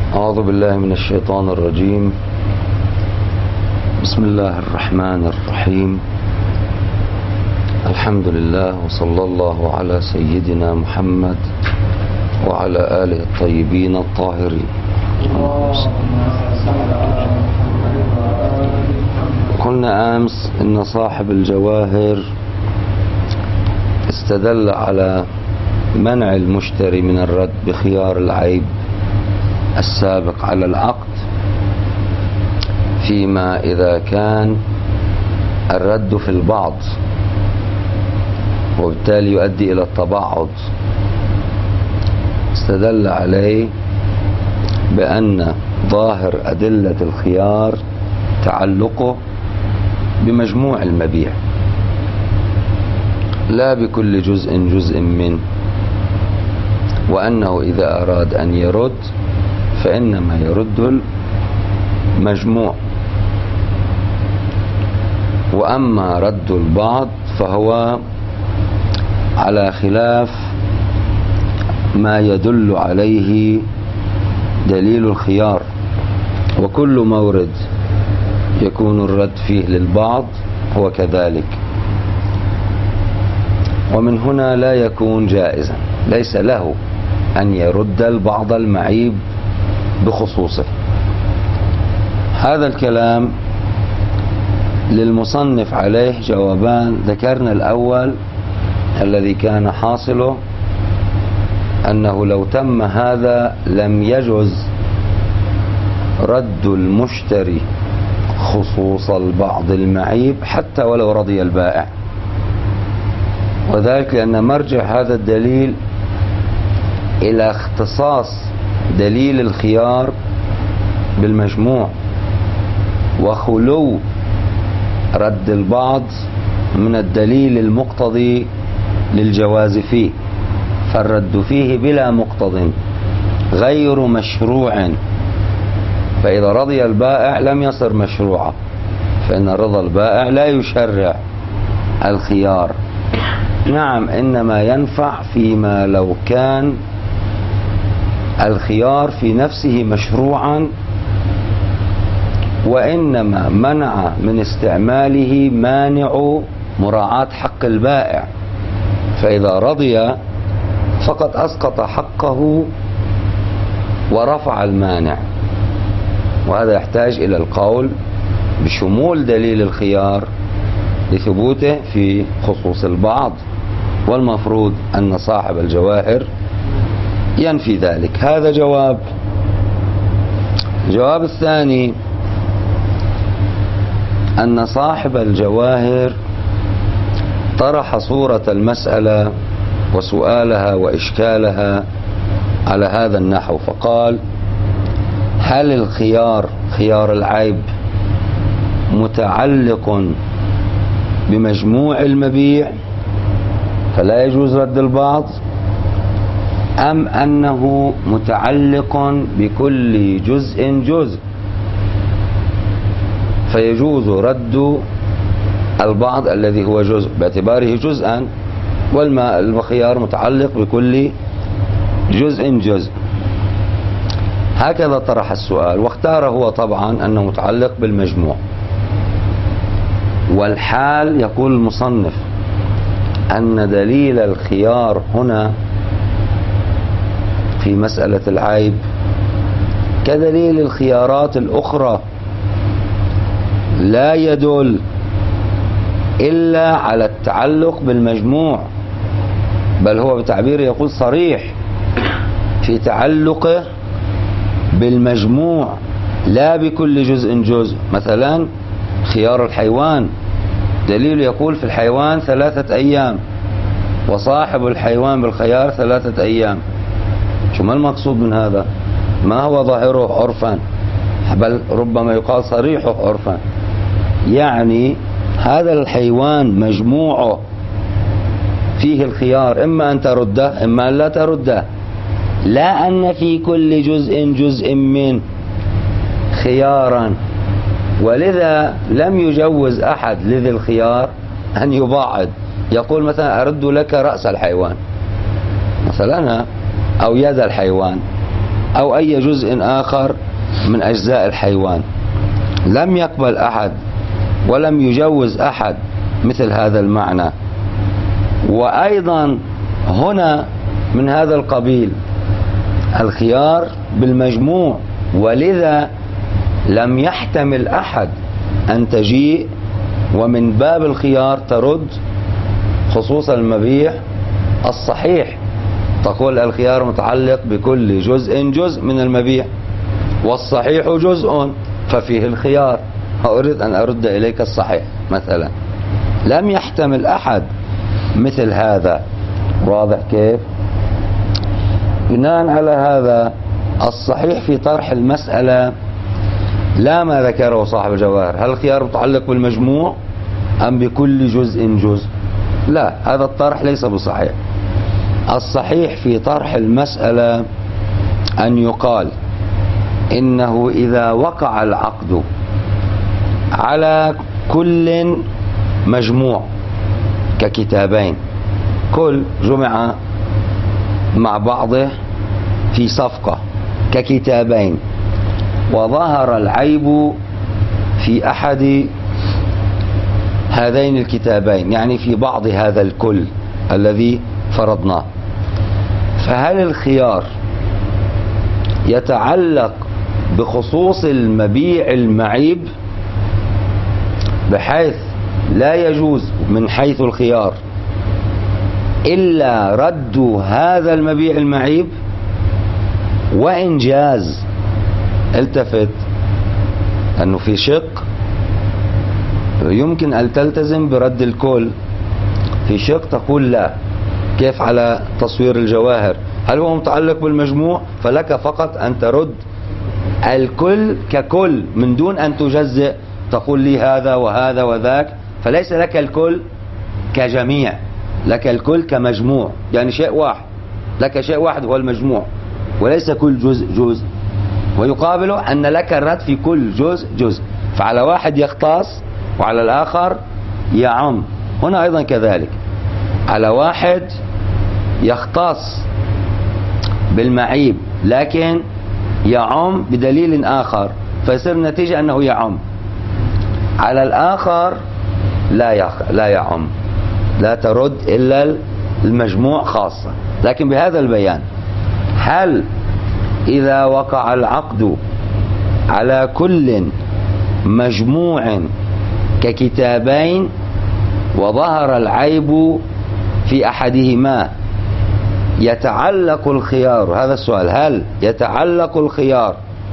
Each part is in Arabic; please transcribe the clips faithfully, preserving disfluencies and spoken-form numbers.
أعوذ بالله من الشيطان الرجيم. بسم الله الرحمن الرحيم. الحمد لله وصلى الله على سيدنا محمد وعلى آله الطيبين الطاهرين. قلنا أمس إن صاحب الجواهر استدل على منع المشتري من الرد بخيار العيب السابق على العقد، فيما إذا كان الرد في البعض وبالتالي يؤدي إلى التبعض. استدل عليه بأن ظاهر أدلة الخيار تعلقه بمجموع المبيع لا بكل جزء جزء منه، وأنه إذا أراد أن يرد فإنما يرد المجموع، وأما رد البعض فهو على خلاف ما يدل عليه دليل الخيار، وكل مورد يكون الرد فيه للبعض هو كذلك، ومن هنا لا يكون جائزا، ليس له أن يرد البعض المعيب بخصوصه. هذا الكلام للمصنف عليه جوابان. ذكرنا الأول الذي كان حاصله أنه لو تم هذا لم يجوز رد المشتري خصوص البعض المعيب حتى ولو رضي البائع، وذلك لأن مرجع هذا الدليل إلى اختصاص دليل الخيار بالمجموع وخلو رد البعض من الدليل المقتضي للجواز فيه، فالرد فيه بلا مقتض غير مشروع، فإذا رضي البائع لم يصر مشروعا، فإن رضا البائع لا يشرع الخيار. نعم، إنما ينفع فيما لو كان الخيار في نفسه مشروعا وإنما منع من استعماله مانع مراعاة حق البائع، فإذا رضي فقد أسقط حقه ورفع المانع، وهذا يحتاج إلى القول بشمول دليل الخيار لثبوته في خصوص البعض، والمفروض أن صاحب الجواهر ينفي ذلك. هذا جواب. الجواب الثاني أن صاحب الجواهر طرح صورة المسألة وسؤالها وإشكالها على هذا النحو، فقال: هل الخيار خيار العيب متعلق بمجموع المبيع فلا يجوز رد البعض، أم أنه متعلق بكل جزء جزء فيجوز رد البعض الذي هو جزء باعتباره جزءا، والخيار متعلق بكل جزء جزء. هكذا طرح السؤال، واختار هو طبعا أنه متعلق بالمجموع. والحال يقول المصنف أن دليل الخيار هنا في مسألة العيب كدليل الخيارات الأخرى لا يدل إلا على التعلق بالمجموع، بل هو بتعبير يقول صريح في تعلقه بالمجموع لا بكل جزء جزء. مثلا خيار الحيوان دليل يقول في الحيوان ثلاثة أيام وصاحب الحيوان بالخيار ثلاثة أيام. شو ما المقصود من هذا؟ ما هو ظاهره عرفا، بل ربما يقال صريحه عرفا، يعني هذا الحيوان مجموعه فيه الخيار، إما أن ترده إما أن لا ترده، لا أن في كل جزء جزء من خيارا. ولذا لم يجوز أحد لذي الخيار أن يباعد، يقول مثلا أرد لك رأس الحيوان مثلا أو يد الحيوان، أو أي جزء آخر من أجزاء الحيوان. لم يقبل أحد ولم يجوز أحد مثل هذا المعنى. وأيضا هنا من هذا القبيل الخيار بالمجموع، ولذا لم يحتمل أحد أن تجيء ومن باب الخيار ترد خصوص المبيع الصحيح، تقول الخيار متعلق بكل جزء جزء من المبيع والصحيح جزء ففيه الخيار، أريد أن أرد إليك الصحيح مثلا. لم يحتمل أحد مثل هذا. واضح كيف؟ بناء على هذا الصحيح في طرح المسألة لا ما ذكره صاحب الجواهر، هل الخيار متعلق بالمجموع أم بكل جزء جزء؟ لا، هذا الطرح ليس بصحيح. الصحيح في طرح المسألة أن يقال إنه إذا وقع العقد على كل مجموع ككتابين، كل جمع مع بعضه في صفقة ككتابين، وظهر العيب في أحد هذين الكتابين، يعني في بعض هذا الكل الذي فرضناه، فهل الخيار يتعلق بخصوص المبيع المعيب بحيث لا يجوز من حيث الخيار إلا رد هذا المبيع المعيب وإن جاز؟ التفت أنه في شق يمكن أن تلتزم برد الكل، في شق تقول لا. كيف على تصوير الجواهر؟ هل هو متعلق بالمجموع فلك فقط أن ترد الكل ككل من دون أن تجزئ، تقول لي هذا وهذا وذاك، فليس لك الكل كجميع، لك الكل كمجموع، يعني شيء واحد، لك شيء واحد هو المجموع وليس كل جزء جزء. ويقابله أن لك الرد في كل جزء جزء، فعلى واحد يختص وعلى الآخر يعم. هنا أيضا كذلك، على واحد يختص بالمعيب لكن يعم بدليل آخر فيصير النتيجة أنه يعم، على الآخر لا يخ... لا يعم، لا ترد إلا المجموع خاصة. لكن بهذا البيان، هل إذا وقع العقد على كل مجموع ككتابين وظهر العيب في أحدهما يتعلق الخيار؟ هذا السؤال، هل يتعلق الخيار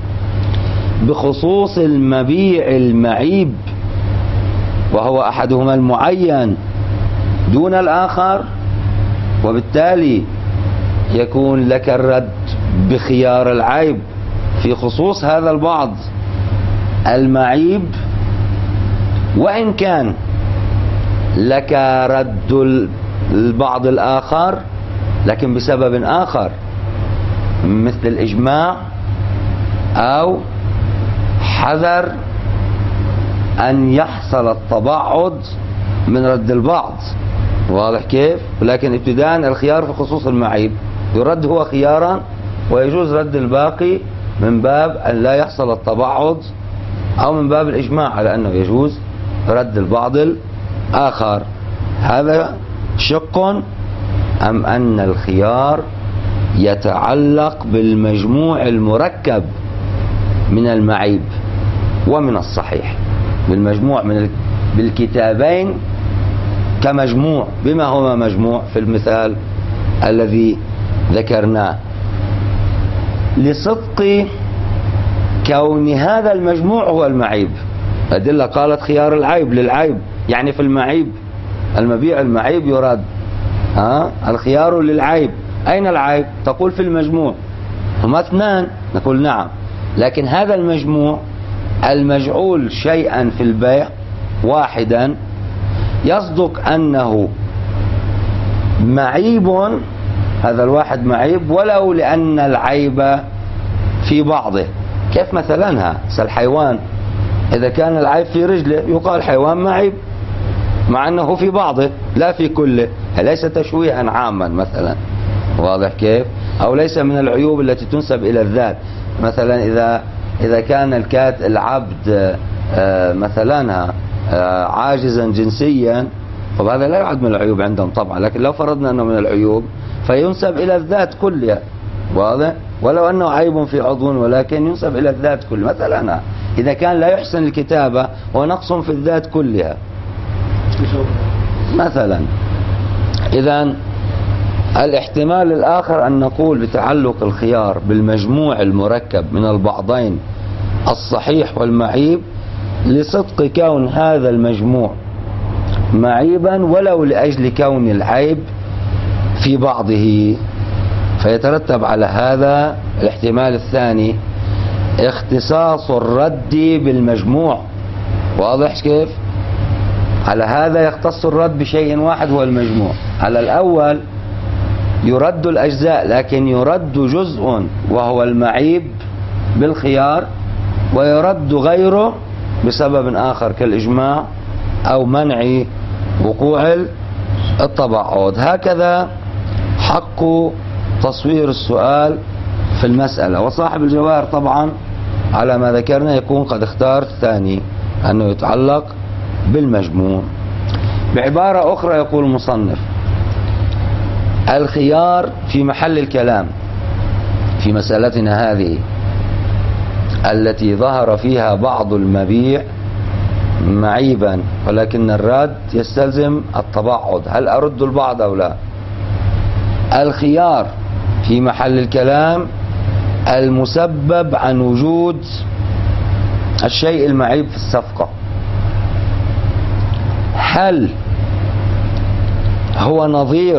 بخصوص المبيع المعيب وهو أحدهما المعين دون الآخر، وبالتالي يكون لك الرد بخيار العيب في خصوص هذا البعض المعيب، وإن كان لك رد البعض الآخر لكن بسبب آخر مثل الإجماع أو حذر أن يحصل التبعض من رد البعض. واضح كيف؟ ولكن ابتداء الخيار في خصوص المعيب يرد هو خيارا، ويجوز رد الباقي من باب أن لا يحصل التبعض أو من باب الإجماع على أنه يجوز رد البعض الآخر. هذا شق. أم أن الخيار يتعلق بالمجموع المركب من المعيب ومن الصحيح، بالمجموع من بالكتابين كمجموع، بما هو مجموع في المثال الذي ذكرناه، لصدق كون هذا المجموع هو المعيب. الأدلة قالت خيار العيب للعيب، يعني في المعيب المبيع المعيب يراد. ها الخيار للعيب، أين العيب؟ تقول في المجموع، هما اثنان، نقول نعم، لكن هذا المجموع المجعول شيئا في البيع واحدا يصدق أنه معيب، هذا الواحد معيب ولو لأن العيب في بعضه. كيف مثلا الحيوان إذا كان العيب في رجله يقال حيوان معيب مع أنه في بعضه لا في كله، ليس تشويها عاما مثلا. واضح كيف؟ أو ليس من العيوب التي تنسب إلى الذات. مثلا إذا إذا كان الكات العبد مثلا عاجزا جنسيا، وهذا لا يعد من العيوب عندهم طبعا، لكن لو فرضنا أنه من العيوب فينسب إلى الذات كلها. واضح؟ ولو أنه عيب في عضو ولكن ينسب إلى الذات كلها. مثلا إذا كان لا يحسن الكتابة ونقص في الذات كلها مثلا. إذن الاحتمال الآخر أن نقول بتعلق الخيار بالمجموع المركب من البعضين الصحيح والمعيب لصدق كون هذا المجموع معيبا ولو لأجل كون العيب في بعضه، فيترتب على هذا الاحتمال الثاني اختصاص الرد بالمجموع. واضح كيف؟ على هذا يختص الرد بشيء واحد هو المجموع. على الأول يرد الأجزاء لكن يرد جزء وهو المعيب بالخيار، ويرد غيره بسبب آخر كالإجماع أو منع وقوع التبعض. هكذا حق تصوير السؤال في المسألة. وصاحب الجواهر طبعا على ما ذكرنا يكون قد اختار الثاني أنه يتعلق بالمجموع. بعبارة أخرى يقول المصنف: الخيار في محل الكلام في مسألتنا هذه التي ظهر فيها بعض المبيع معيبا ولكن الرد يستلزم التبعض، هل أرد البعض أو لا؟ الخيار في محل الكلام المسبب عن وجود الشيء المعيب في الصفقة، هل هو نظير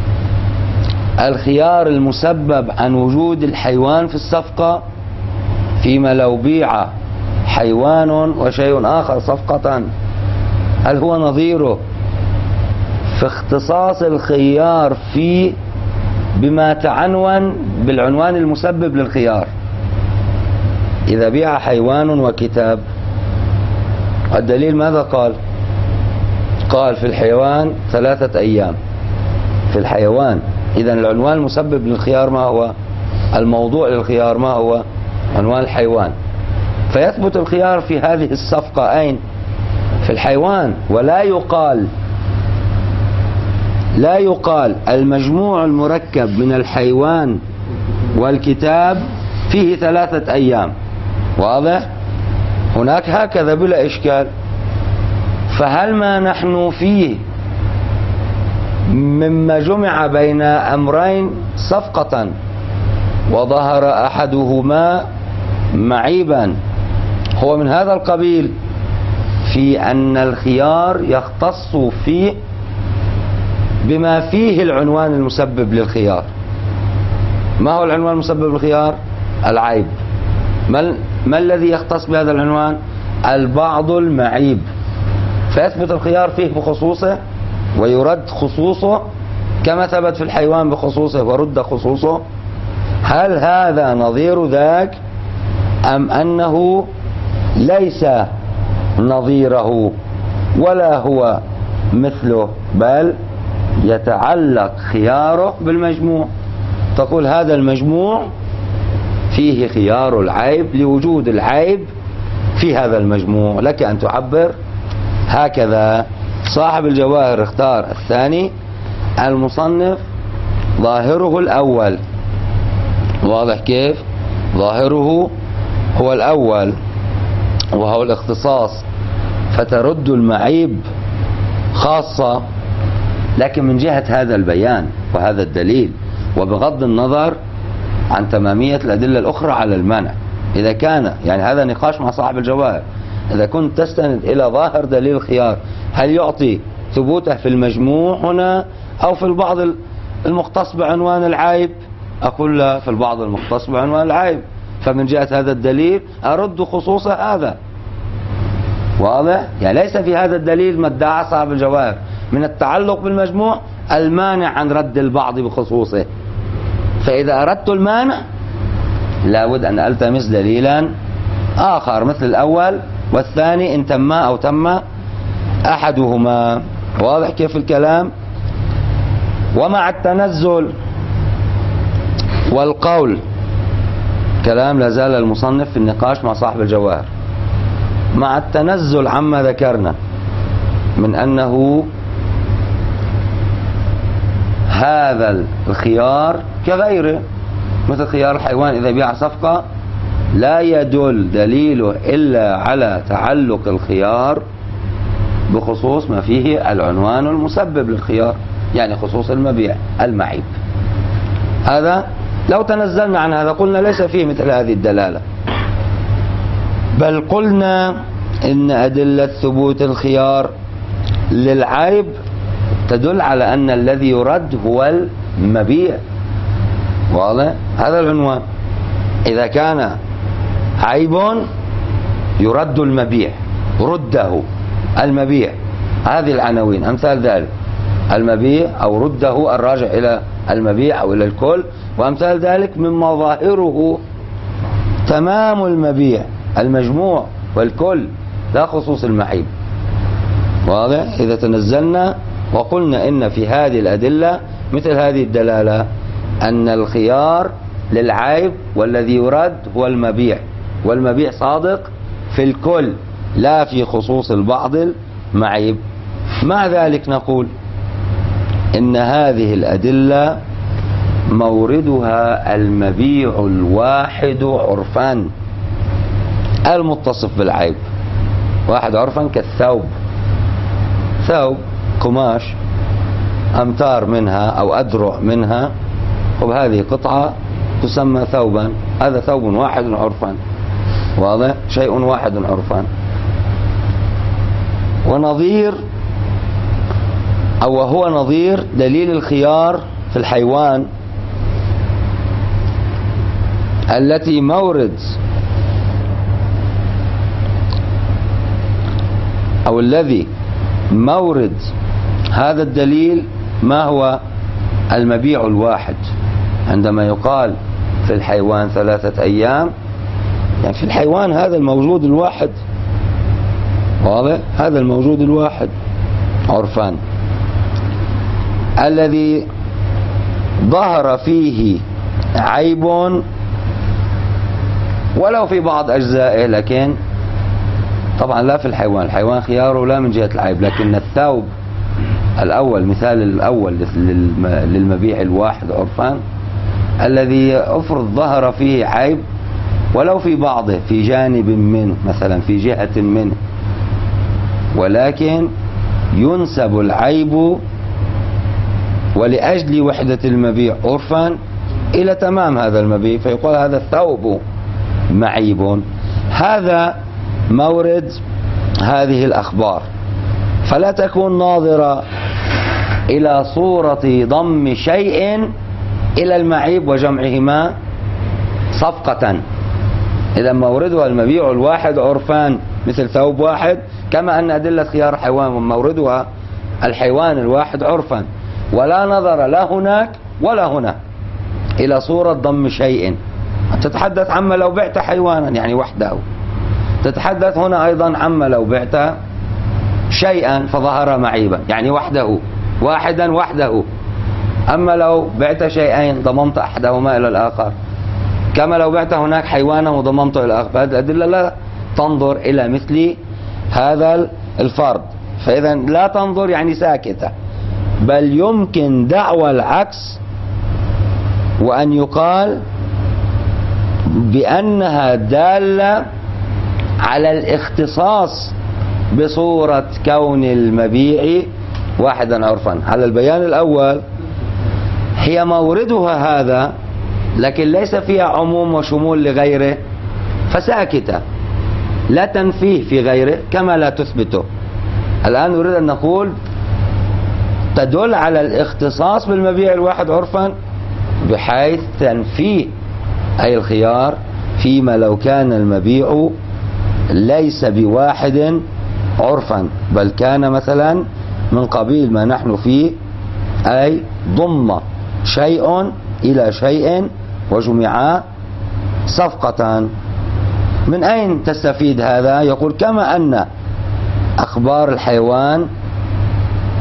الخيار المسبب عن وجود الحيوان في الصفقة؟ فيما لو بيع حيوان وشيء آخر صفقة، هل هو نظيره في اختصاص الخيار فيه بما تعنون بالعنوان المسبب للخيار؟ إذا بيع حيوان وكتاب، الدليل ماذا قال؟ قال في الحيوان ثلاثة أيام في الحيوان. إذا العنوان المسبب للخيار ما هو؟ الموضوع للخيار ما هو؟ عنوان الحيوان. فيثبت الخيار في هذه الصفقة أين؟ في الحيوان. ولا يقال لا يقال المجموع المركب من الحيوان والكتاب فيه ثلاثة أيام. واضح؟ هناك هكذا بلا إشكال. فهل ما نحن فيه مما جمع بين أمرين صفقة وظهر أحدهما معيبا هو من هذا القبيل في أن الخيار يختص فيه بما فيه العنوان المسبب للخيار. ما هو العنوان المسبب للخيار؟ العيب. ما, ما الذي يختص بهذا العنوان؟ البعض المعيب. فيثبت الخيار فيه بخصوصه ويرد خصوصه كما ثبت في الحيوان بخصوصه ورد خصوصه. هل هذا نظير ذاك أم أنه ليس نظيره ولا هو مثله، بل يتعلق خياره بالمجموع؟ تقول هذا المجموع فيه خيار العيب لوجود العيب في هذا المجموع. لك أن تعبر هكذا. صاحب الجواهر اختار الثاني، المصنف ظاهره الأول. واضح كيف؟ ظاهره هو الأول وهو الاختصاص، فترد المعيب خاصة، لكن من جهة هذا البيان وهذا الدليل، وبغض النظر عن تمامية الأدلة الأخرى على المنع. إذا كان يعني هذا نقاش مع صاحب الجواهر، إذا كنت تستند إلى ظاهر دليل الخيار هل يعطي ثبوته في المجموع هنا أو في البعض المختص بعنوان العيب؟ أقول لا، في البعض المختص بعنوان العيب. فمن جهة هذا الدليل أرد خصوص هذا. واضح؟ يعني ليس في هذا الدليل ما ادعى صاحب الجواهر من التعلق بالمجموع المانع عن رد البعض بخصوصه. فإذا أردت المانع لابد أن ألتمس دليلا آخر مثل الأول والثاني إن تم أو تم أحدهما. واضح كيف الكلام؟ ومع التنزل والقول كلام لا زال المصنف في النقاش مع صاحب الجواهر، مع التنزل عما ذكرنا من أنه هذا الخيار كغيره مثل خيار الحيوان إذا بيع صفقة لا يدل دليله إلا على تعلق الخيار بخصوص ما فيه العنوان المسبب للخيار، يعني خصوص المبيع المعيب. هذا لو تنزلنا عن هذا قلنا ليس فيه مثل هذه الدلالة، بل قلنا إن أدلة ثبوت الخيار للعيب تدل على أن الذي يرد هو المبيع. واضح؟ هذا العنوان إذا كان عيب يرد المبيع، رده المبيع، هذه العناوين أمثال ذلك، المبيع أو رده الراجع إلى المبيع أو إلى الكل، وأمثال ذلك مما ظاهره تمام المبيع المجموع والكل لا خصوص المعيب. واضح؟ إذا تنزلنا وقلنا إن في هذه الأدلة مثل هذه الدلالة أن الخيار للعيب والذي يرد هو المبيع، والمبيع صادق في الكل لا في خصوص البعض المعيب. مع ذلك نقول إن هذه الأدلة موردها المبيع الواحد عرفا المتصف بالعيب. واحد عرفا كالثوب، ثوب قماش أمتار منها أو أذرع منها، وبهذه قطعة تسمى ثوبا، هذا ثوب واحد عرفا. واضح؟ شيء واحد عرفا. ونظير أو هو نظير دليل الخيار في الحيوان التي مورد أو الذي مورد هذا الدليل ما هو المبيع الواحد. عندما يقال في الحيوان ثلاثة أيام، يعني في الحيوان هذا الموجود الواحد. واضح؟ هذا الموجود الواحد عرفان الذي ظهر فيه عيب ولو في بعض أجزائه، لكن طبعا لا في الحيوان، الحيوان خياره لا من جهة العيب، لكن الثوب الأول مثال الأول للمبيع الواحد عرفان الذي أفرض ظهر فيه عيب ولو في بعضه، في جانب منه مثلا، في جهة منه، ولكن ينسب العيب ولأجل وحدة المبيع عرفا إلى تمام هذا المبيع، فيقول هذا الثوب معيب. هذا مورد هذه الأخبار، فلا تكون ناظرة إلى صورة ضم شيء إلى المعيب وجمعهما صفقة. إذا موردها المبيع الواحد عرفان مثل ثوب واحد، كما أن أدلة خيار الحيوان موردها الحيوان الواحد عرفا، ولا نظر لا هناك ولا هنا إلى صورة ضم شيء. تتحدث عما لو بعت حيوانا يعني وحده، تتحدث هنا أيضا عما لو بعت شيئا فظهر معيبا يعني وحده، واحدا وحده. أما لو بعت شيئين ضممت أحدهما إلى الآخر، كما لو بعت هناك حيوانا وضممته إلى الآخر. فهذه الأدلة لا تنظر إلى مثل هذا الفرض، فإذا لا تنظر يعني ساكتة، بل يمكن دعوى العكس وأن يقال بأنها دالة على الاختصاص بصورة كون المبيع واحدا عرفا. على البيان الأول هي موردها هذا، لكن ليس فيها عموم وشمول لغيره، فساكتة لا تنفيه في غيره كما لا تثبته. الآن نريد أن نقول تدل على الاختصاص بالمبيع الواحد عرفا بحيث تنفيه أي الخيار فيما لو كان المبيع ليس بواحد عرفا، بل كان مثلا من قبيل ما نحن فيه، أي ضم شيء إلى شيء وجمعا صفقة. من أين تستفيد هذا؟ يقول كما أن أخبار الحيوان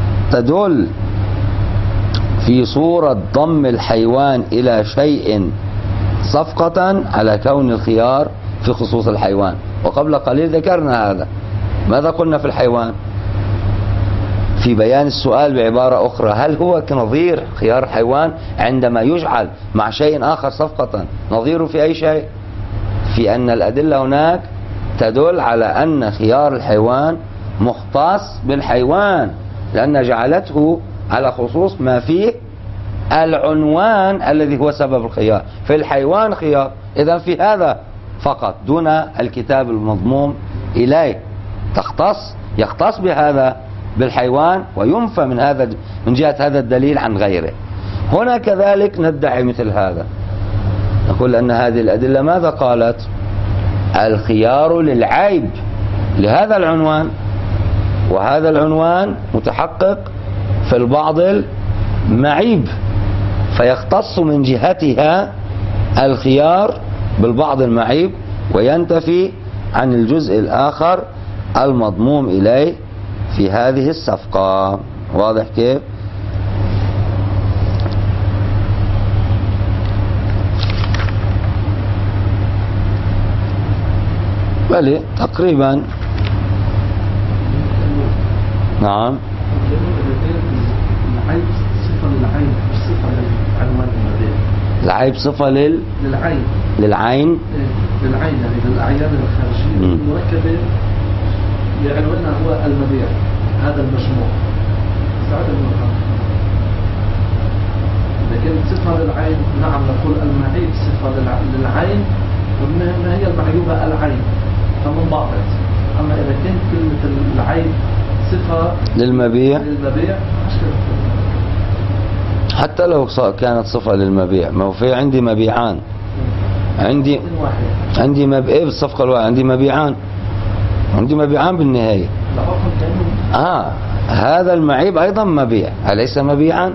تدل في صورة ضم الحيوان إلى شيء صفقة على كون الخيار في خصوص الحيوان. وقبل قليل ذكرنا هذا. ماذا قلنا في الحيوان في بيان السؤال بعبارة أخرى؟ هل هو كنظير خيار الحيوان عندما يجعل مع شيء آخر صفقة؟ نظيره في أي شيء؟ في أن الأدلة هناك تدل على أن خيار الحيوان مختص بالحيوان، لأن جعلته على خصوص ما فيه العنوان الذي هو سبب الخيار. في الحيوان خيار، إذا في هذا فقط دون الكتاب المضموم إليه تختص يختص بهذا بالحيوان، وينفى من هذا من جهة هذا الدليل عن غيره. هنا كذلك ندعي مثل هذا، نقول أن هذه الأدلة ماذا قالت؟ الخيار للعيب لهذا العنوان، وهذا العنوان متحقق في البعض المعيب، فيختص من جهتها الخيار بالبعض المعيب وينتفي عن الجزء الآخر المضموم إليه في هذه الصفقة. واضح كيف؟ بلى تقريبا. نعم. العيب صفة للعين مش صفة للعنوان المبيع. العيب صفة لل... للعين للعين للعين يعني للأعيان الخارجية المركبة لعنوانها هو المبيع، هذا المجموع سعد المرحب. لكن صفة للعين نعم نقول المعيب صفة للعين، وما هي المعيوبة العين فمن بعض. أما إذا كانت كلمة العين صفة للمبيع للمبيع حتى لو كانت صفة للمبيع، ما هو في عندي مبيعان، عندي عندي مبيع بالصفقة الواحدة، عندي مبيعان عندي مبيعان بالنهاية. آه هذا المعيب أيضا مبيع، أليس مبيعا؟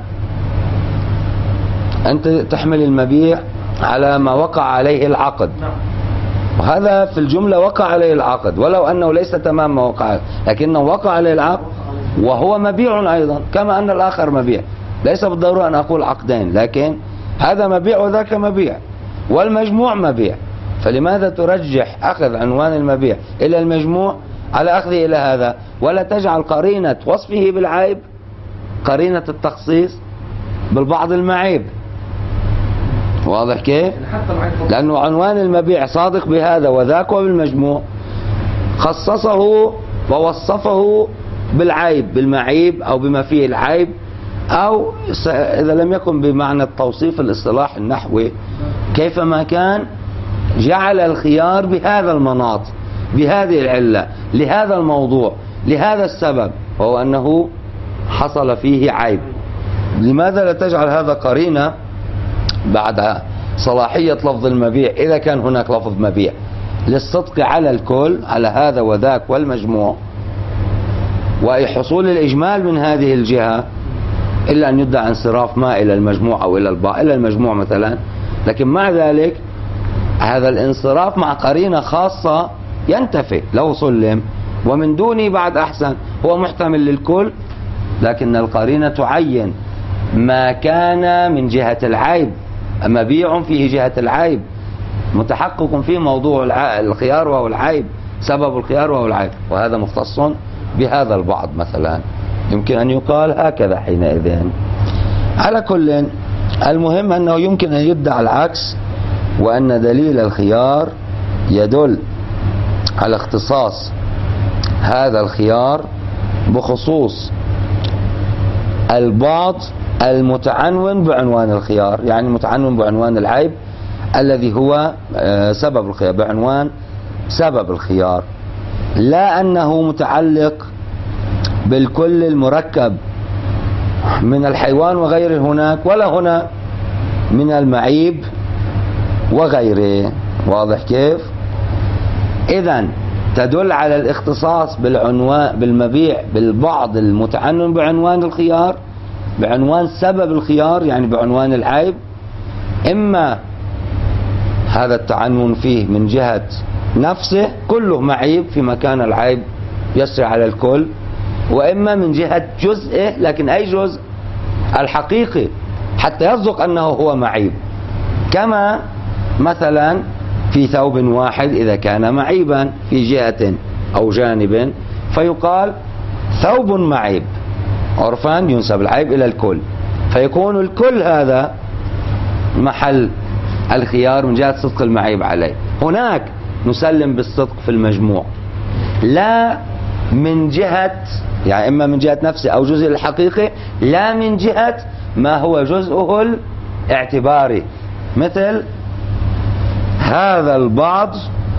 أنت تحمل المبيع على ما وقع عليه العقد، وهذا في الجملة وقع عليه العقد ولو أنه ليس تمام ما وقع، لكنه وقع عليه العقد وهو مبيع أيضا كما أن الآخر مبيع. ليس بالضرورة أن أقول عقدين، لكن هذا مبيع وذاك مبيع، والمجموع مبيع. فلماذا ترجح أخذ عنوان المبيع إلى المجموع على أخذه إلى هذا، ولا تجعل قرينة وصفه بالعيب قرينة التخصيص بالبعض المعيب؟ واضح كيف؟ لأنه عنوان المبيع صادق بهذا وذاك وبالمجموع، خصصه ووصفه بالعيب بالمعيب أو بما فيه العيب، أو إذا لم يكن بمعنى التوصيف الاصطلاح النحوي كيفما كان جعل الخيار بهذا المناط بهذه العلة لهذا الموضوع لهذا السبب، وهو أنه حصل فيه عيب. لماذا لا تجعل هذا قرينة بعد صلاحية لفظ المبيع إذا كان هناك لفظ مبيع للصدق على الكل على هذا وذاك والمجموع، وحصول الإجمال من هذه الجهة، إلا أن يدعى انصراف ما إلى المجموع أو إلى الباء إلى المجموع مثلا، لكن مع ذلك هذا الانصراف مع قرينة خاصة ينتفي لو سلم، ومن دونه بعد أحسن، هو محتمل للكل لكن القرينة تعين ما كان من جهة العيب، مبيع فيه جهة العيب متحقق فيه موضوع الخيار وهو العيب، سبب الخيار وهو العيب، وهذا مختص بهذا البعض مثلا. يمكن أن يقال هكذا حينئذ. على كل المهم أنه يمكن أن يدعى العكس، وأن دليل الخيار يدل على اختصاص هذا الخيار بخصوص البعض المتعنون بعنوان الخيار، يعني المتعنون بعنوان العيب الذي هو سبب الخيار، بعنوان سبب الخيار، لا أنه متعلق بالكل المركب من الحيوان وغيره هناك، ولا هنا من المعيب وغيره. واضح كيف؟ إذن تدل على الاختصاص بالعنوان بالمبيع بالبعض المتعنون بعنوان الخيار، بعنوان سبب الخيار يعني بعنوان العيب، إما هذا التعنون فيه من جهة نفسه كله معيب في مكان العيب يسري على الكل، وإما من جهة جزئه، لكن أي جزء؟ الحقيقي حتى يصدق أنه هو معيب، كما مثلا في ثوب واحد إذا كان معيبا في جهة أو جانب فيقال ثوب معيب، عرفا ينسب العيب إلى الكل، فيكون الكل هذا محل الخيار من جهة صدق المعيب عليه. هناك نسلم بالصدق في المجموع، لا من جهة يعني إما من جهة نفسه أو جزء الحقيقي، لا من جهة ما هو جزءه الاعتباري، مثل هذا البعض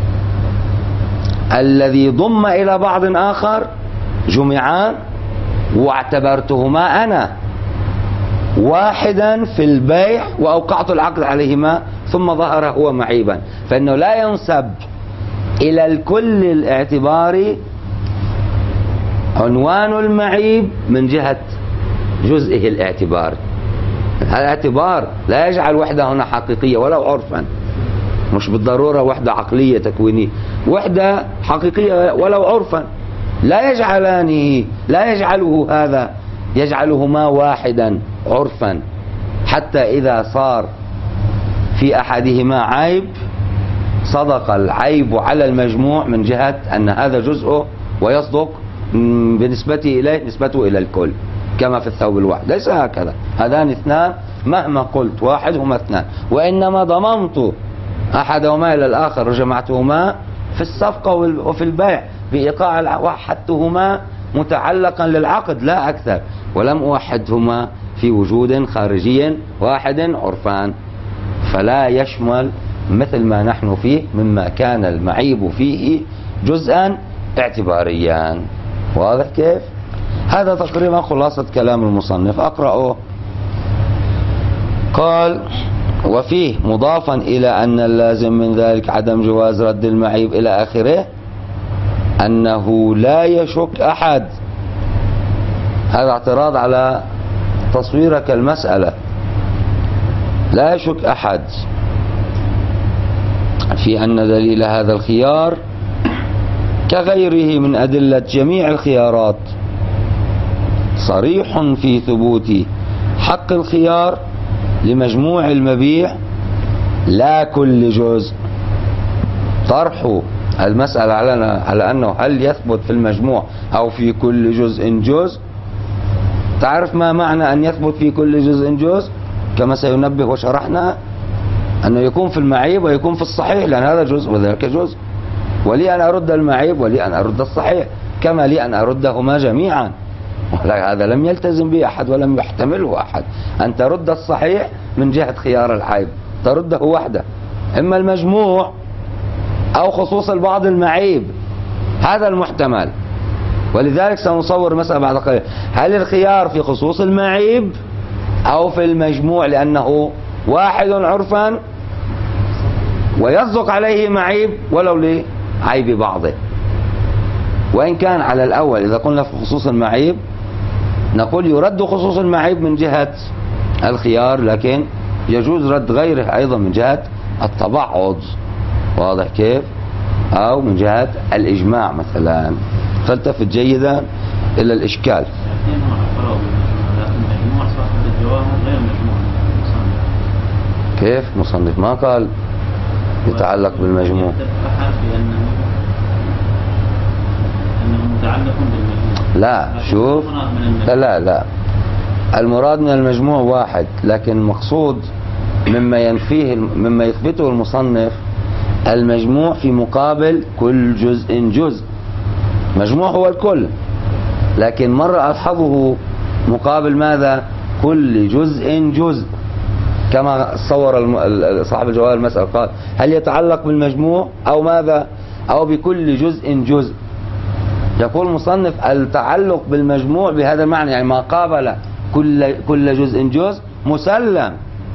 الذي ضم إلى بعض آخر جمعان واعتبرتهما أنا واحدا في البيع وأوقعت العقد عليهما ثم ظهر هو معيبا، فإنه لا ينسب إلى الكل الاعتباري عنوان المعيب من جهة جزئه الاعتباري. الاعتبار لا يجعل وحدة هنا حقيقية ولو عرفا، مش بالضرورة وحدة عقلية تكوينية، وحدة حقيقية ولو عرفا لا يجعلانه لا يجعله هذا يجعلهما واحدا عرفا، حتى إذا صار في أحدهما عيب صدق العيب على المجموع من جهة أن هذا جزءه ويصدق بنسبته إليه نسبته إلى الكل، كما في الثوب الواحد. ليس هكذا، هذان اثنان مهما قلت واحد هما اثنان، وإنما ضممت أحدهما إلى الآخر وجمعتهما في الصفقة وفي البيع بإيقاع وحدتهما متعلقا للعقد لا أكثر، ولم أوحدهما في وجود خارجي واحد عرفان، فلا يشمل مثل ما نحن فيه مما كان المعيب فيه جزءا اعتباريا. واضح كيف؟ هذا تقريبا خلاصة كلام المصنف، أقرأه. قال: وفيه مضافا إلى أن اللازم من ذلك عدم جواز رد المعيب إلى آخره أنه لا يشك أحد. هذا اعتراض على تصويرك المسألة. لا يشك أحد في أن دليل هذا الخيار كغيره من أدلة جميع الخيارات صريح في ثبوت حق الخيار لمجموع المبيع لا كل جزء. طرح المسألة على أنه هل يثبت في المجموع أو في كل جزء جزء. تعرف ما معنى أن يثبت في كل جزء جزء؟ كما سينبه وشرحنا أنه يكون في المعيب ويكون في الصحيح، لأن هذا جزء وذلك جزء، ولي أن أرد المعيب ولي أن أرد الصحيح، كما لي أن أردهما جميعا. هذا لم يلتزم به أحد ولم يحتمله أحد، أن ترد الصحيح من جهة خيار العيب، ترده وحده، إما المجموع أو خصوص البعض المعيب، هذا المحتمل. ولذلك سنصور مسألة بعد قليل، هل الخيار في خصوص المعيب أو في المجموع، لأنه واحد عرفا ويصدق عليه معيب ولو لعيب بعضه. وإن كان على الأول إذا قلنا في خصوص المعيب نقول يرد خصوص المعيب من جهة الخيار، لكن يجوز رد غيره أيضا من جهة التبعض. واضح كيف؟ أو من جهة الإجماع مثلا. فالتفت جيدا إلى الإشكال. كيف؟ مصنف ما قال يتعلق بالمجموع. لا شوف، لا لا لا المراد من المجموع واحد، لكن المقصود مما ينفيه مما يثبته المصنف المجموع في مقابل كل جزء جزء. مجموع هو الكل، لكن مرة ألحظه مقابل ماذا؟ كل جزء جزء، كما صور صاحب الجواب المسألة، قال هل يتعلق بالمجموع أو ماذا أو بكل جزء جزء. يقول المصنف التعلق بالمجموع بهذا المعنى، يعني ما قابل كل كل جزء جزء مسلم،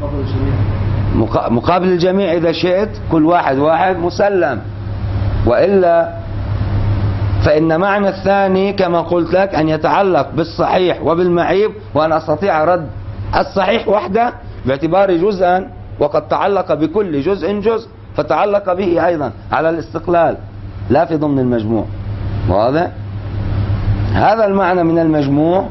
مقابل الجميع إذا شئت، كل واحد واحد مسلم. وإلا فإن معنى الثاني كما قلت لك أن يتعلق بالصحيح وبالمعيب، وأن أستطيع رد الصحيح وحده باعتباره جزءا وقد تعلق بكل جزء جزء، فتعلق به أيضا على الاستقلال لا في ضمن المجموع. واضح؟ هذا المعنى من المجموع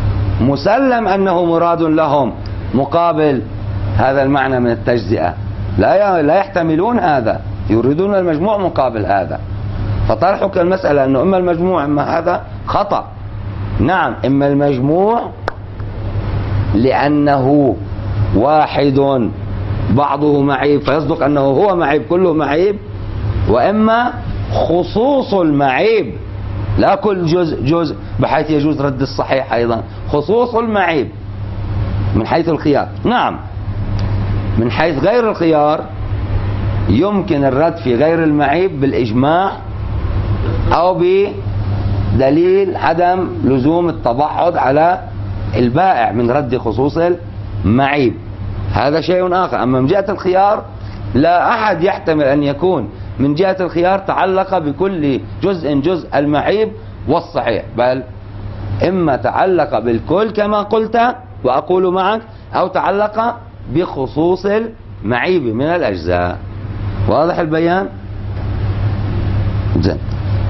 مسلم أنه مراد لهم مقابل هذا المعنى من التجزئة، لا لا يحتملون هذا، يريدون المجموع مقابل هذا. فطرحك المسألة أنه إما المجموع إما هذا خطأ. نعم، إما المجموع لأنه واحد بعضه معيب فيصدق أنه هو معيب كله معيب، وإما خصوص المعيب لا كل جزء جزء بحيث يجوز رد الصحيح أيضا، خصوص المعيب من حيث الخيار. نعم، من حيث غير الخيار يمكن الرد في غير المعيب بالإجماع أو بدليل عدم لزوم التبعض على البائع من رد خصوص المعيب، هذا شيء آخر. أما من جهة الخيار لا أحد يحتمل أن يكون من جهة الخيار تعلق بكل جزء جزء المعيب والصحيح، بل إما تعلق بالكل كما قلت وأقول معك، أو تعلق بخصوص المعيب من الأجزاء. واضح البيان؟ زين.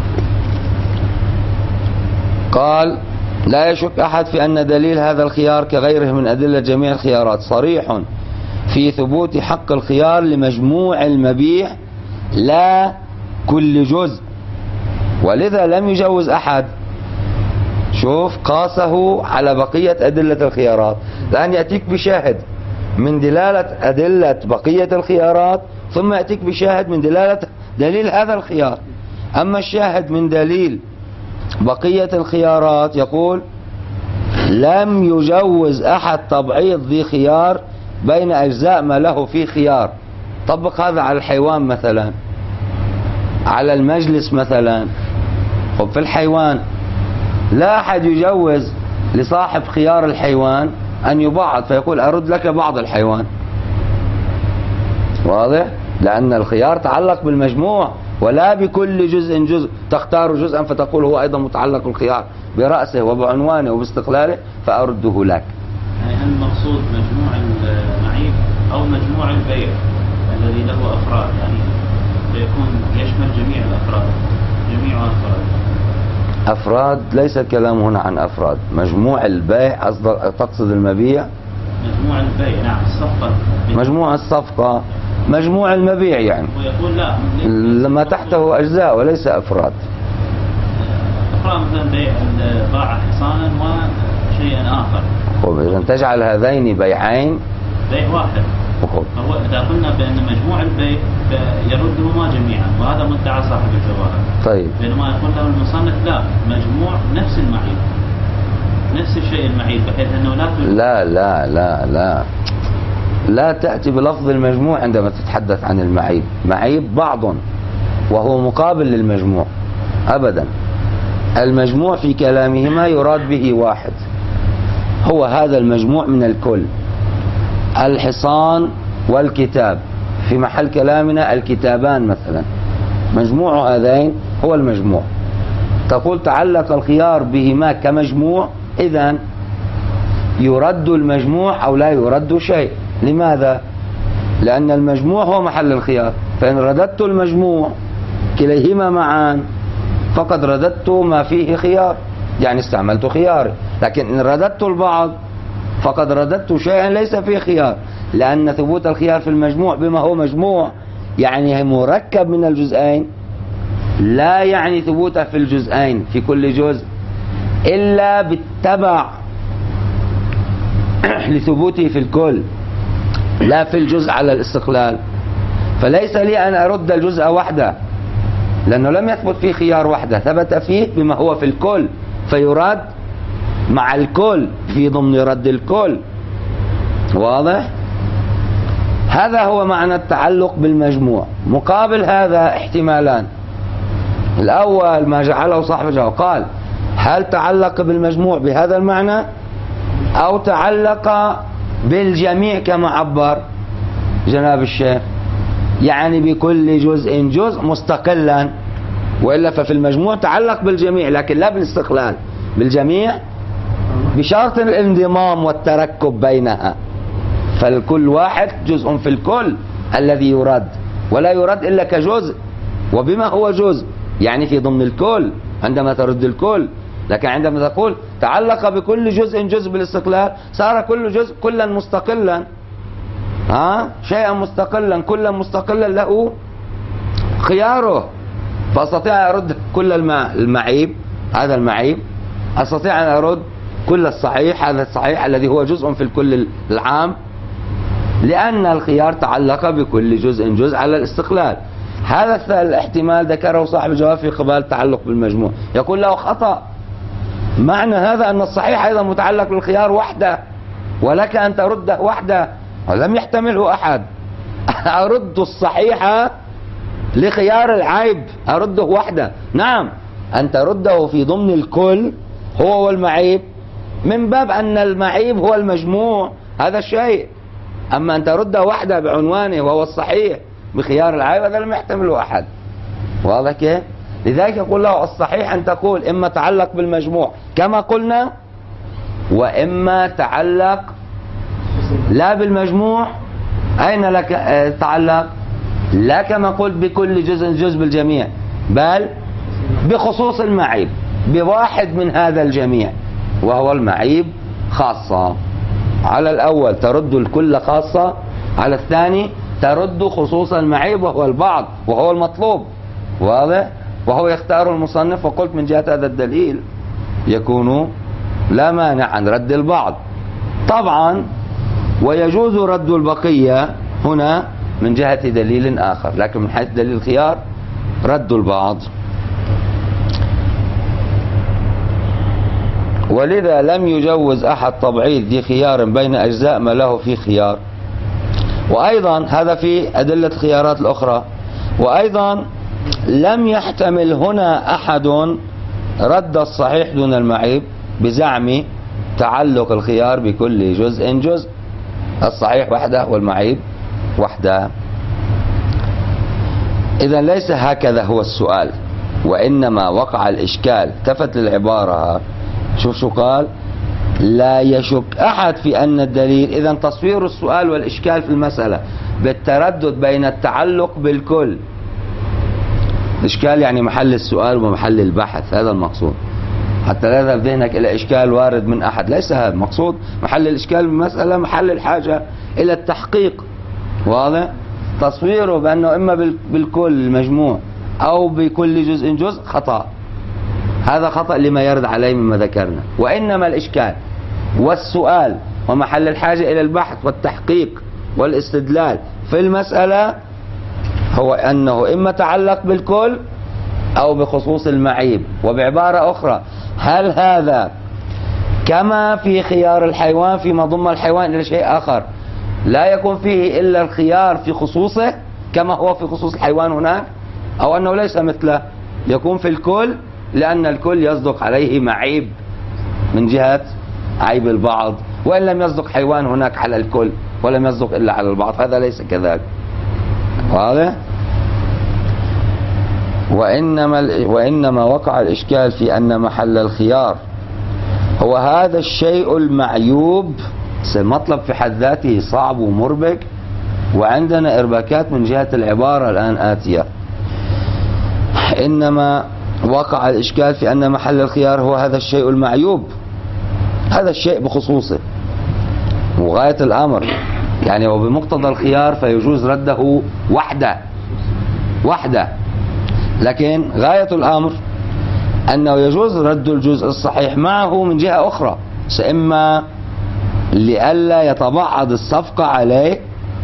قال لا يشك أحد في أن دليل هذا الخيار كغيره من أدلة جميع الخيارات صريح في ثبوت حق الخيار لمجموع المبيع لا كل جزء، ولذا لم يجوز أحد. شوف، قاسه على بقية أدلة الخيارات، لأن يأتيك بشاهد من دلالة أدلة بقية الخيارات ثم يأتيك بشاهد من دلالة دليل هذا الخيار. أما الشاهد من دليل بقية الخيارات يقول لم يجوز أحد تبعيض ذي خيار بين أجزاء ما له فيه خيار. طبق هذا على الحيوان مثلا، على المجلس مثلا. خب في الحيوان لا أحد يجوز لصاحب خيار الحيوان أن يبعض فيقول أرد لك بعض الحيوان. واضح؟ لأن الخيار تعلق بالمجموع ولا بكل جزء جزء، تختار جزءا فتقول هو أيضا متعلق الخيار برأسه وبعنوانه وباستقلاله فأرده لك. يعني هل المقصود مجموع المعيب أو مجموع البيع الذي له أفراد، يعني فيكون يشمل جميع الأفراد، جميع أفراد أفراد ليس الكلام هنا عن أفراد. مجموع البيع تقصد المبيع؟ مجموع البيع نعم، الصفقة، مجموع الصفقة، مجموع المبيع يعني. ويقول لا لما تحته أجزاء وليس أفراد. أفراد مثلا بيع باع حصانا وشيئا آخر. طيب إذا تجعل هذين بيعين بيع واحد. وخب. فهو إذا قلنا بأن مجموع البيع يردهما جميعا، وهذا مدعى صاحب الجواهر. طيب. بينما يقول له المصنف لا، مجموع نفس المعيب، نفس الشيء المعيب، بحيث أنه لا لا لا لا لا لا تأتي بلفظ المجموع عندما تتحدث عن المعيب. معيب بعض وهو مقابل للمجموع أبدا. المجموع في كلامهما يراد به واحد، هو هذا المجموع من الكل. الحصان والكتاب في محل كلامنا الكتابان مثلا، مجموع هذين هو المجموع. تقول تعلق الخيار بهما كمجموع، إذن يرد المجموع أو لا يرد شيء. لماذا؟ لأن المجموع هو محل الخيار، فإن رددت المجموع كليهما معا فقد رددت ما فيه خيار، يعني استعملت خياري. لكن إن رددت البعض فقد رددت شيئا ليس فيه خيار، لأن ثبوت الخيار في المجموع بما هو مجموع يعني مركب من الجزئين، لا يعني ثبوته في الجزئين في كل جزء إلا بالتبع لثبوته في الكل لا في الجزء على الاستقلال. فليس لي أن أرد الجزء وحده، لأنه لم يثبت فيه خيار وحده، ثبت فيه بما هو في الكل فيراد مع الكل في ضمن رد الكل. واضح؟ هذا هو معنى التعلق بالمجموع. مقابل هذا احتمالان. الأول ما جعله صاحب الجواب، قال هل تعلق بالمجموع بهذا المعنى أو تعلق بالجميع كما عبر جناب الشيخ، يعني بكل جزء جزء مستقلا، وإلا ففي المجموع تعلق بالجميع لكن لا بالاستقلال، بالجميع بشرط الانضمام والتركب بينها. فالكل واحد جزء في الكل الذي يرد، ولا يرد إلا كجزء وبما هو جزء، يعني في ضمن الكل عندما ترد الكل. لكن عندما تقول تعلق بكل جزء جزء بالاستقلال صار كل جزء كلا مستقلا. ها شيئا مستقلا كلا مستقلا له خياره، فأستطيع أن أرد كل المعيب هذا المعيب، أستطيع أن أرد كل الصحيح هذا الصحيح الذي هو جزء في الكل العام، لأن الخيار تعلق بكل جزء جزء على الاستقلال. هذا الاحتمال ذكره صاحب الجواب في قبال التعلق بالمجموع، يقول له خطأ، معنى هذا أن الصحيح أيضا متعلق بالخيار وحده ولك أن ترده وحده، ولم يحتمله أحد. أرد الصحيح لخيار العيب، أرده وحده. نعم أن ترده في ضمن الكل هو والمعيب من باب أن المعيب هو المجموع، هذا الشيء. أما أن ترده وحده بعنوانه وهو الصحيح بخيار العيب هذا لم يحتمله أحد. واضح كيف؟ لذلك يقول له الصحيح أن تقول إما تعلق بالمجموع كما قلنا، وإما تعلق لا بالمجموع. أين لك تعلق؟ لا كما قلت بكل جزء جزء بالجميع، بل بخصوص المعيب، بواحد من هذا الجميع وهو المعيب خاصة. على الأول ترد الكل خاصة، على الثاني ترد خصوص المعيب وهو البعض وهو المطلوب. واضح؟ وهو يختار المصنف، وقلت من جهة هذا الدليل يكون لا مانع عن رد البعض طبعا، ويجوز رد البقية هنا من جهة دليل آخر، لكن من حيث دليل الخيار رد البعض. ولذا لم يجوز أحد تبعيض ذي خيار بين أجزاء ما له في خيار. وأيضا هذا في أدلة الخيارات الأخرى. وأيضا لم يحتمل هنا أحد رد الصحيح دون المعيب بزعم تعلق الخيار بكل جزء جزء، الصحيح وحده والمعيب وحده. إذا ليس هكذا هو السؤال، وإنما وقع الإشكال. التفت للعبارة، شوف شو قال: لا يشك أحد في أن الدليل. إذا تصوير السؤال والإشكال في المسألة بالتردد بين التعلق بالكل، الإشكال يعني محل السؤال ومحل البحث، هذا المقصود، حتى لا يذهب ذهنك إلى إشكال وارد من أحد، ليس هذا المقصود. محل الإشكال بالمسألة محل الحاجة إلى التحقيق. واضح؟ تصويره بأنه إما بالكل المجموع أو بكل جزء جزء خطأ، هذا خطأ لما يرد عليه مما ذكرنا. وإنما الإشكال والسؤال ومحل الحاجة إلى البحث والتحقيق والاستدلال في المسألة هو أنه إما تعلق بالكل أو بخصوص المعيب. وبعبارة أخرى، هل هذا كما في خيار الحيوان فيما ضم الحيوان إلى شيء آخر لا يكون فيه إلا الخيار في خصوصه كما هو في خصوص الحيوان هناك، أو أنه ليس مثله يكون في الكل لأن الكل يصدق عليه معيب من جهة عيب البعض، وإن لم يصدق حيوان هناك على الكل ولم يصدق إلا على البعض، هذا ليس كذلك. واضح؟ وإنما, وإنما وقع الإشكال في أن محل الخيار هو هذا الشيء المعيوب. المطلب في حد ذاته صعب ومربك، وعندنا إرباكات من جهة العبارة الآن آتية. إنما وقع الإشكال في أن محل الخيار هو هذا الشيء المعيوب، هذا الشيء بخصوصه وغاية الأمر يعني وبمقتضى الخيار فيجوز رده وحده وحده، لكن غاية الأمر أنه يجوز رد الجزء الصحيح معه من جهة أخرى، إما لئلا يتبعض الصفقة عليه،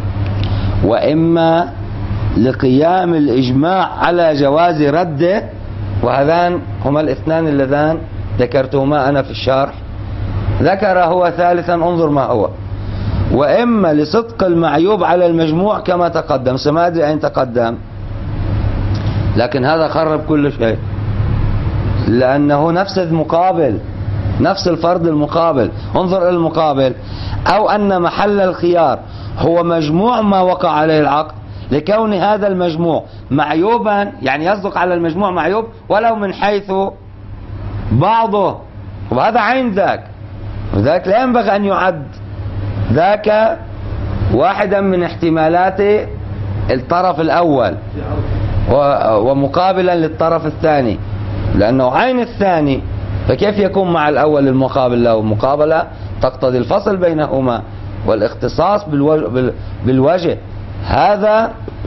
وإما لقيام الإجماع على جواز رده. وهذان هما الاثنان اللذان ذكرتهما أنا في الشرح، ذكر هو ثالثا انظر ما هو. وإما لصدق المعيوب على المجموع كما تقدم، سما أدري أين تقدم، لكن هذا خرب كل شيء، لأنه نفس المقابل، نفس الفرض المقابل. انظر إلى المقابل: أو أن محل الخيار هو مجموع ما وقع عليه العقد، لكون هذا المجموع معيوبا يعني يصدق على المجموع معيوب ولو من حيث بعضه، وهذا عين ذاك، وذاك لا ينبغي أن يعد ذاك واحدا من احتمالات الطرف الأول ومقابلا للطرف الثاني، لأنه عين الثاني، فكيف يكون مع الأول المقابل له؟ مقابلة تقتضي الفصل بينهما، والاختصاص بالوجه, بالوجه هذا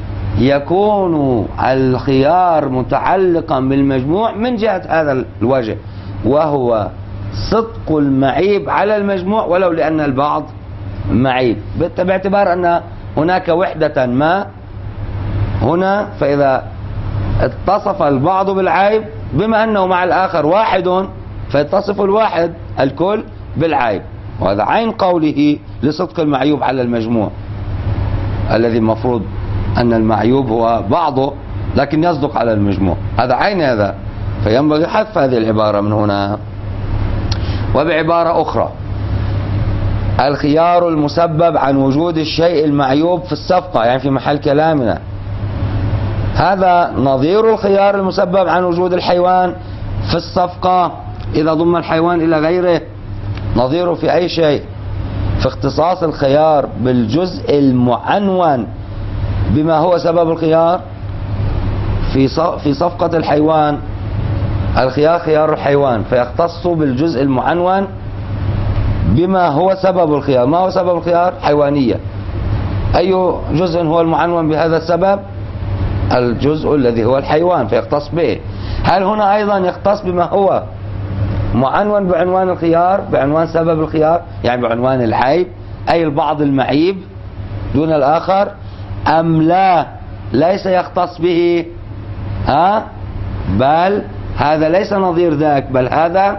يكون الخيار متعلقا بالمجموع من جهة هذا الوجه، وهو صدق المعيب على المجموع ولو لأن البعض معيب، باعتبار أن هناك وحدة ما هنا، فإذا اتصف البعض بالعيب بما أنه مع الآخر واحد فيتصف الواحد الكل بالعيب، وهذا عين قوله لصدق المعيوب على المجموع، الذي المفروض أن المعيوب هو بعضه لكن يصدق على المجموع، هذا عين هذا، فينبغي حذف هذه العبارة من هنا. وبعبارة أخرى، الخيار المسبب عن وجود الشيء المعيوب في الصفقة، يعني في محل كلامنا، هذا نظير الخيار المسبب عن وجود الحيوان في الصفقة إذا ضم الحيوان إلى غيره. نظيره في أي شيء؟ في اختصاص الخيار بالجزء المعنون بما هو سبب الخيار. في في صفقة الحيوان الخيار خيار الحيوان، فيختص بالجزء المعنون بما هو سبب الخيار. ما هو سبب الخيار؟ حيوانية. أي جزء هو المعنون بهذا السبب؟ الجزء الذي هو الحيوان، فيختص به. هل هنا أيضا يختص بما هو معنون بعنوان الخيار، بعنوان سبب الخيار، يعني بعنوان العيب، أي البعض المعيب دون الآخر، أم لا ليس يختص به؟ ها بل هذا ليس نظير ذاك، بل هذا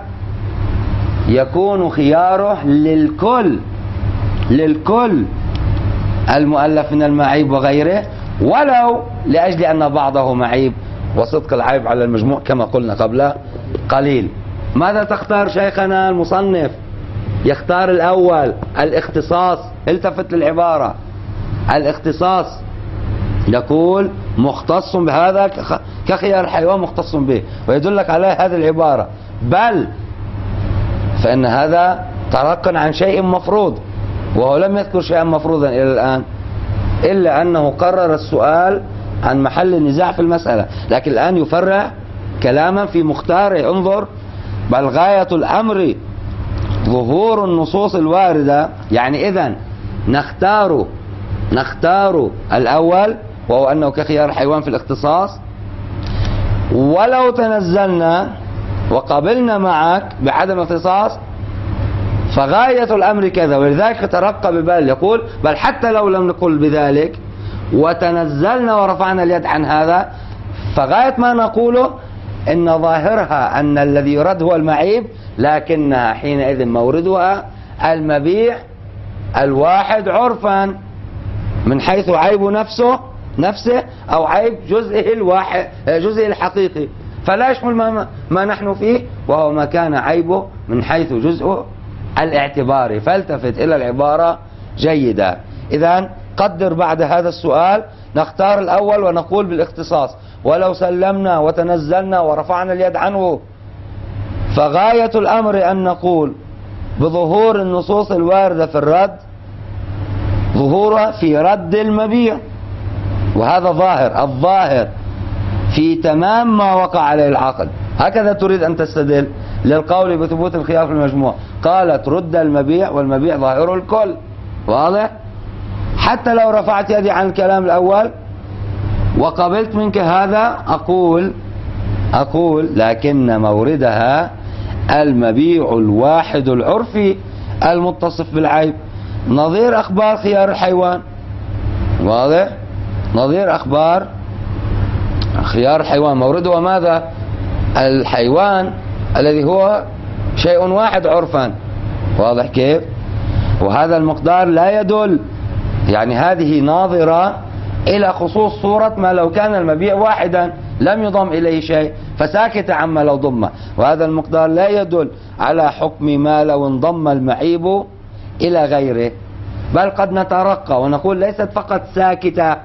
يكون خياره للكل للكل المؤلف من المعيب وغيره، ولو لأجل أن بعضه معيب وصدق العيب على المجموع كما قلنا قبل قليل. ماذا تختار شيخنا المصنف؟ يختار الأول الاختصاص. التفت للعبارة، الاختصاص يقول مختص بهذا كخيار الحيوان مختص به، ويدلك على هذه العبارة، بل فإن هذا ترق عن شيء مفروض، وهو لم يذكر شيئا مفروضا إلى الآن، إلا أنه قرر السؤال عن محل النزاع في المسألة، لكن الآن يفرع كلاما في مختاره. انظر، بل غاية الأمر ظهور النصوص الواردة، يعني إذن نختار نختار الأول وهو أنه كخيار الحيوان في الاختصاص، ولو تنزلنا وقبلنا معك بعدم الاختصاص فغاية الأمر كذا. ولذلك ترقى ببال يقول بل حتى لو لم نقل بذلك وتنزلنا ورفعنا اليد عن هذا، فغاية ما نقوله إن ظاهرها أن الذي يرد هو المعيب، لكنها حينئذ موردها المبيع الواحد عرفا من حيث عيب نفسه نفسه أو عيب جزئه الواحد جزئه الحقيقي، فلا يشمل ما, ما نحن فيه، وهو ما كان عيبه من حيث جزءه الاعتباري. فالتفت إلى العبارة جيدة. إذن قدر بعد هذا السؤال نختار الأول ونقول بالاختصاص، ولو سلمنا وتنزلنا ورفعنا اليد عنه فغاية الأمر أن نقول بظهور النصوص الواردة في الرد، ظهورها في رد المبيع، وهذا ظاهر الظاهر في تمام ما وقع عليه العقد. هكذا تريد أن تستدل للقول بثبوت الخيار في المجموع، قالت رد المبيع، والمبيع ظاهره الكل، واضح؟ حتى لو رفعت يدي عن الكلام الأول وقبلت منك هذا أقول أقول لكن موردها المبيع الواحد العرفي المتصف بالعيب، نظير أخبار خيار الحيوان، واضح؟ نظير أخبار خيار الحيوان مورده ماذا؟ الحيوان الذي هو شيء واحد عرفا، واضح كيف؟ وهذا المقدار لا يدل، يعني هذه ناظرة إلى خصوص صورة ما لو كان المبيع واحدا لم يضم إليه شيء فساكت عما لو ضمه، وهذا المقدار لا يدل على حكم ما لو انضم المعيب إلى غيره، بل قد نترقى ونقول ليست فقط ساكتة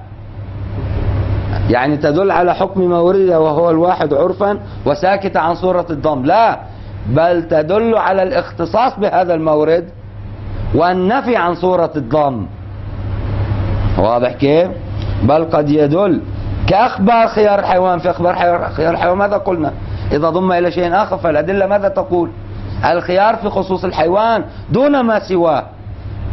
يعني تدل على حكم مورده وهو الواحد عرفا وساكتة عن صورة الضم، لا، بل تدل على الاختصاص بهذا المورد والنفي عن صورة الضم، واضح كيف؟ بل قد يدل كأخبار خيار الحيوان. في أخبار خيار الحيوان ماذا قلنا؟ إذا ضم إلى شيء آخر فالأدلة ماذا تقول؟ الخيار في خصوص الحيوان دون ما سواه،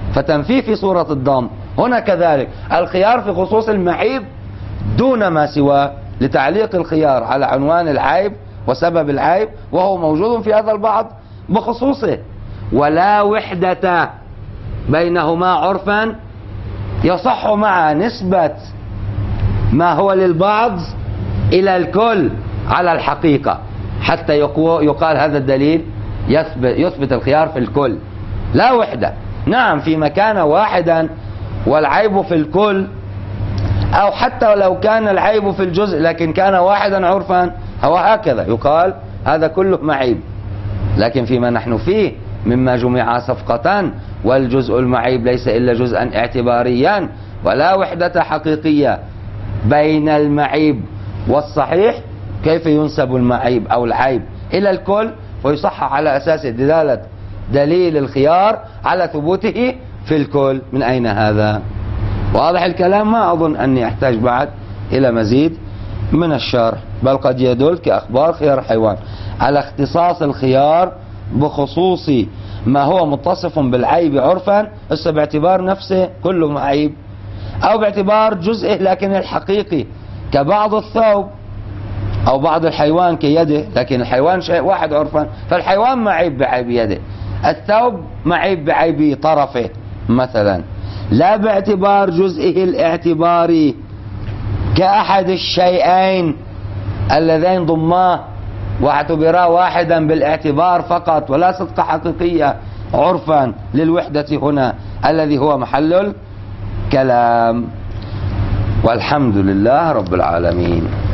فتنفيه في صورة الضم. هنا كذلك الخيار في خصوص المعيب دون ما سواه، لتعليق الخيار على عنوان العيب وسبب العيب، وهو موجود في هذا البعض بخصوصه. ولا وحدة بينهما عرفا، يصح مع نسبة ما هو للبعض إلى الكل على الحقيقة، حتى يقال هذا الدليل يثبت, يثبت الخيار في الكل. لا وحدة، نعم في مكان واحدا والعيب في الكل، أو حتى لو كان العيب في الجزء لكن كان واحدا عرفا، هو هكذا يقال هذا كله معيب. لكن فيما نحن فيه مما جمع صفقة والجزء المعيب ليس إلا جزءا اعتباريا ولا وحدة حقيقية بين المعيب والصحيح، كيف ينسب المعيب أو العيب إلى الكل ويصحح على أساس دلالة دليل الخيار على ثبوته في الكل؟ من أين هذا؟ واضح الكلام؟ ما أظن أني أحتاج بعد إلى مزيد من الشرح، بل قد يدل كأخبار خيار الحيوان على اختصاص الخيار بخصوص ما هو متصف بالعيب عرفا، بس باعتبار نفسه كله معيب، أو باعتبار جزئه لكن الحقيقي كبعض الثوب، أو بعض الحيوان كيده، لكن الحيوان شيء واحد عرفا، فالحيوان معيب بعيب يده، الثوب معيب بعيب طرفه مثلا، لا باعتبار جزئه الاعتباري كأحد الشيئين اللذين ضماه واعتبرا واحدا بالاعتبار فقط ولا صدق حقيقية عرفا للوحدة هنا الذي هو محل الكلام. والحمد لله رب العالمين.